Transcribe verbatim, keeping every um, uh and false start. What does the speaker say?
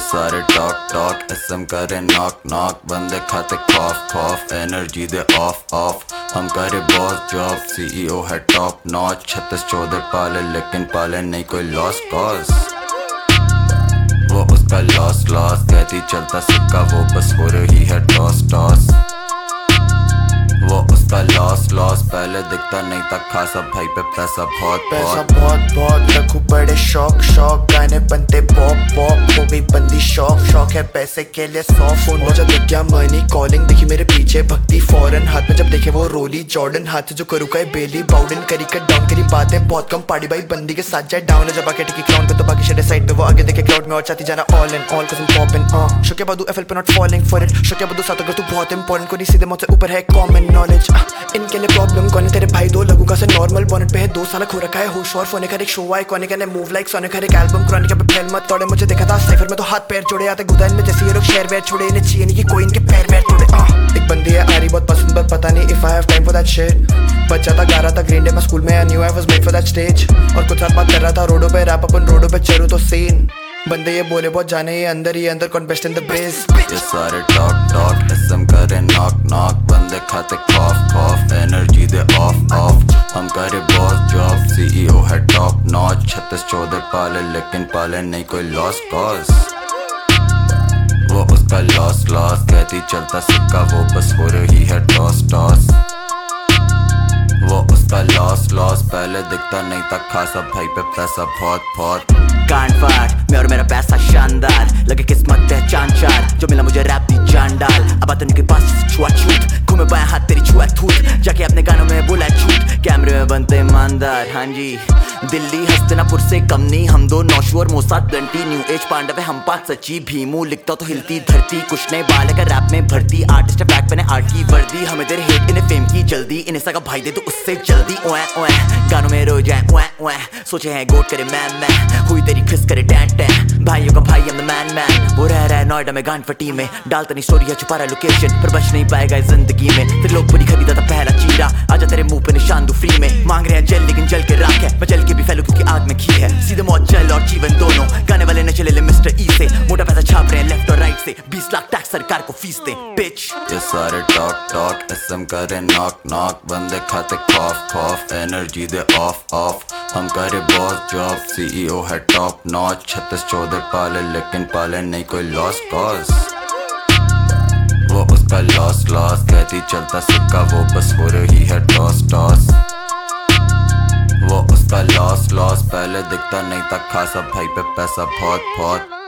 सारे talk talk SM करे knock knock, बंदे खाते खौफ खौफ, एनर्जी दे ऑफ ऑफ। हम करे बॉस जॉब, सीईओ है टॉप नॉच, छत्तीस चौदह पाले लेकिन पाले नहीं कोई लॉस कॉज। वो उसका लॉस लॉस कहती चलता सिक्का, वो बस हो रही है टॉस टॉस। वो उसका लॉस लॉस पहले दिखता नहीं था खासा, भाई पे पैसा बहुत पैसा बहुत बहुत रखू बड़े शौक शौक, गाने बनते पॉप पॉप, हो गई बंदी शौक शौक है पैसे के लिए सौ फोन। जब दिख गया मनी कॉलिंग, देखी मेरे पीछे भक्ति फौरन, हाथ में जब देखे वो रोली जॉर्डन, हाथ जो करू का बेली बाउडन, करी कट डाउन करी बातें बहुत कम, पार्टी भाई बंदी के साथ जाए डाउन, जब आके टिकी क्राउन पे तो बाकी शेडे साइड पे, वो आगे देखे क्लाउड में और चाहती जाना ऑल इन ऑल कसम पॉप इन अ शोके बादू एफएल पे नॉट फॉलिंग फॉर इट, शोके बादू साथ अगर तू बहुत इंपॉर्टेंट, कोई सीधे मुझसे ऊपर है कॉमन नॉलेज। इनके लिए प्रॉब्लम कौन है तेरे भाई, दो लगू का से नॉर्मल बॉनेट पे है, दो साल खो रखा है होश और फोने का एक शो आए कोने का मूव लाइक सोने का एक एल्बम क्रॉनिक पे फैल मत तोड़े, मुझे देखा था साइफर में तो हाथ पैर जोड़े आते गुदा इनमें, जैसे ये लोग शेयर वेयर छोड़े, इन्हें चाहिए नहीं कि कोई इनके पैर वेर तोड़े। एक बंदी है आरी बहुत पसंद पर पता नहीं if I have time for that shit, बच्चा था गा रहा था ग्रीन डे में स्कूल में, I knew I was made for that stage, और कुछ साथ बात कर रहा था रोडों पे रैप अपन रोडों पे चलूं तो सीन, बंदे ये बोले बहुत जाने ये अंदर ही अंदर कौन बेस्ट इन द ब्रेस। ये सारे टॉक टॉक एसएम करे नॉक नॉक, बंदे खाते खौफ खौफ, एनर्जी दे ऑफ ऑफ। हम करे बॉस जॉब, सीईओ है टॉप नॉच, छत्तीस चौदह पाले लेकिन पाले नहीं कोई लॉस कॉज। वो उसका लॉस लॉस कहती चलता सिक्का, वो बस हो रही है टॉस टॉस। वो उसका लॉस लॉस पहले दिखता नहीं था खासा, भाई पे पैसा बहुत बहुत। कांड फाड़ मैं और मेरा पैसा शानदार, लगे किस्मत है चांद चार, जो मिला मुझे रैप दी जान डाल, अब आता के पास छुआ छूट, घूमे बाएं हाथ तेरी छुआ थूट, जाके अपने गानों में बोला झूठ, कैमरे में बनते ईमानदार। हाँ जी दिल्ली हस्तिनापुर से कम नहीं, हम दो नौशू और मोसाद ब्लंटी, न्यू एज पांडव है हम पांच सची, भीमू लिखता तो हिलती धरती, कुछ नए बाल का रैप में भर्ती, आर्टिस्ट बैक पे आर्ट की वर्दी, हमें तेरे हेट इन्हें फेम की जल्दी, इन्हें सगा भाई दे तो उससे जल्दी। ओए ओए गानों में रो जाए ओए ओए, सोचे हैं गोट करे मैं मैं, हुई तेरी खिस करे टैन टैन, भाइयों का भाई हम द मैन मैन, वो रह रहा है नोएडा में गांड फटी में, डालता नहीं स्टोरी है छुपा रहा लोकेशन, पर बच नहीं पाएगा इस जिंदगी में, तेरे लोग पूरी खरीदा था पहला चीरा, आजा तेरे मुंह पे निशान दो फ्री में, मांग रहे हैं जल लेकिन जल के राख है, मैं जल के भी फैलू क्योंकि आग में घी है, सीधे मौत जल और जीवन दोनों, गाने वाले ने चले ले मिस्टर ई से, मोटा पैसा छाप रहे हैं लेफ्ट और राइट से, बीस लाख टैक्स सरकार को फीस दे बिच। ये सारे टॉक टॉक एसएम करे नॉक नॉक, बंदे खाते खौफ खौफ, एनर्जी दे ऑफ ऑफ। हम करे बॉस जॉब, सीईओ है टॉप नॉच, छत्तीस चौदह पाले लेकिन पाले नहीं कोई लॉस कॉज। वो उसका लॉस लॉस कहती चलता सिक्का, वो बस हो रही है टॉस टॉस। वो उसका लॉस लॉस पहले दिखता नहीं था खासा, भाई पे पैसा बहुत बहुत।